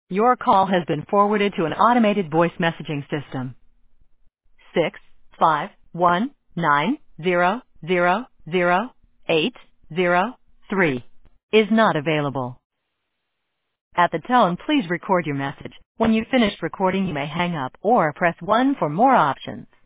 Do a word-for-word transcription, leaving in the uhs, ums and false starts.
Your call has been forwarded to an automated voice messaging system. Six five one nine zero zero zero eight zero three is not available. At the tone, please record your message. When you've finished recording, you may hang up or press one for more options.